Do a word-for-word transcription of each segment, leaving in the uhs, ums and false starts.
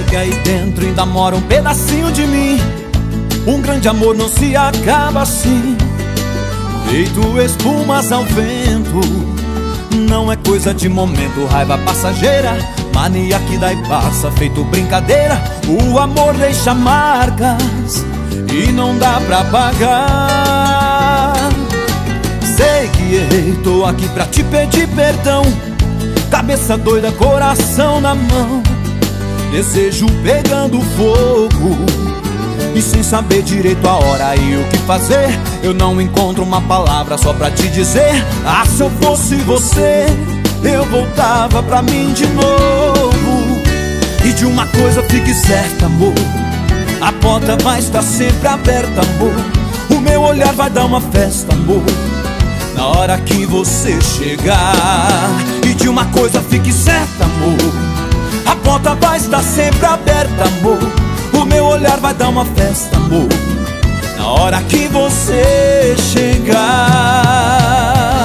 que aí dentro ainda mora um pedacinho de mim. Um grande amor não se acaba assim, feito espumas ao vento. Não é coisa de momento, raiva passageira, mania que dá e passa, feito brincadeira. O amor deixa marcas e não dá pra pagar. Sei que errei, tô aqui pra te pedir perdão. Cabeça doida, coração na mão, desejo pegando fogo e sem saber direito a hora e o que fazer. Eu não encontro uma palavra só pra te dizer: ah, se eu fosse você, eu voltava pra mim de novo. E de uma coisa fique certa, amor, a porta vai estar sempre aberta, amor. O meu olhar vai dar uma festa, amor, na hora que você chegar. E de uma coisa fique certa, amor, a porta vai estar sempre aberta, amor. O meu olhar vai dar uma festa, amor, na hora que você chegar.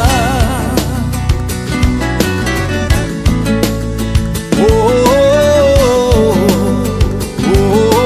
Oh, oh, oh,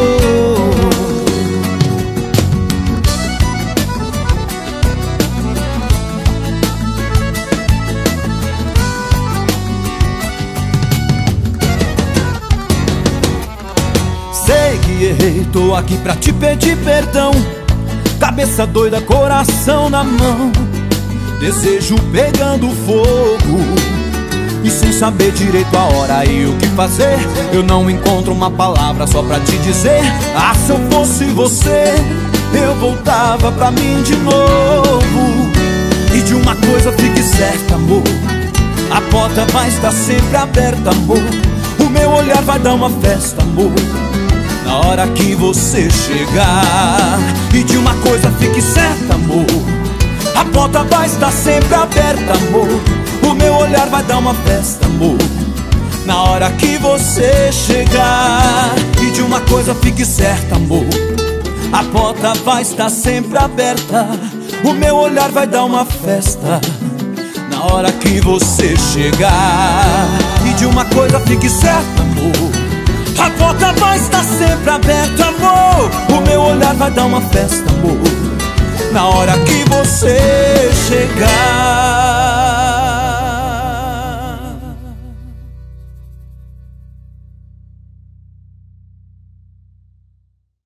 sei que errei, tô aqui pra te pedir perdão. Cabeça doida, coração na mão, desejo pegando fogo e sem saber direito a hora e o que fazer. Eu não encontro uma palavra só pra te dizer: ah, se eu fosse você, eu voltava pra mim de novo. E de uma coisa fique certa, amor, a porta vai estar sempre aberta, amor. O meu olhar vai dar uma festa, amor, na hora que você chegar. E de uma coisa fique certa, amor, a porta vai estar sempre aberta, amor. O meu olhar vai dar uma festa, amor, na hora que você chegar. E de uma coisa fique certa, amor, a porta vai estar sempre aberta. O meu olhar vai dar uma festa, na hora que você chegar. E de uma coisa fique certa, amor, a porta vai estar sempre aberta, amor. O meu olhar vai dar uma festa, amor, na hora que você chegar.